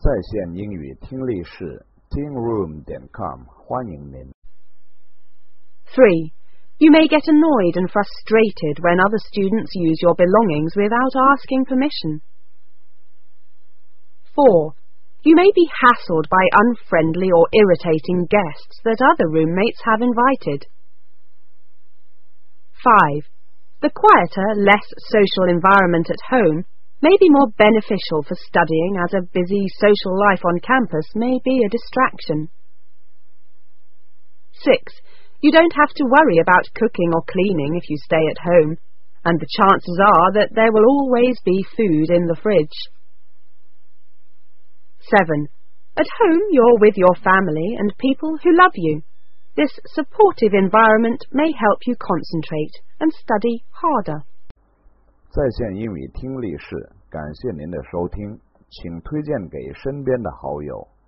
在线英语听力室 tingroom.com 欢迎您。 3. You may get annoyed and frustrated when other students use your belongings without asking permission. 4. You may be hassled by unfriendly or irritating guests that other roommates have invited. 5. The quieter, less social environment at home may be more beneficial for studying, as a busy social life on campus may be a distraction. 6. You don't have to worry about cooking or cleaning if you stay at home, and the chances are that there will always be food in the fridge. 7. At home you're with your family and people who love you. This supportive environment may help you concentrate and study harder. 在线英语听力室，感谢您的收听，请推荐给身边的好友。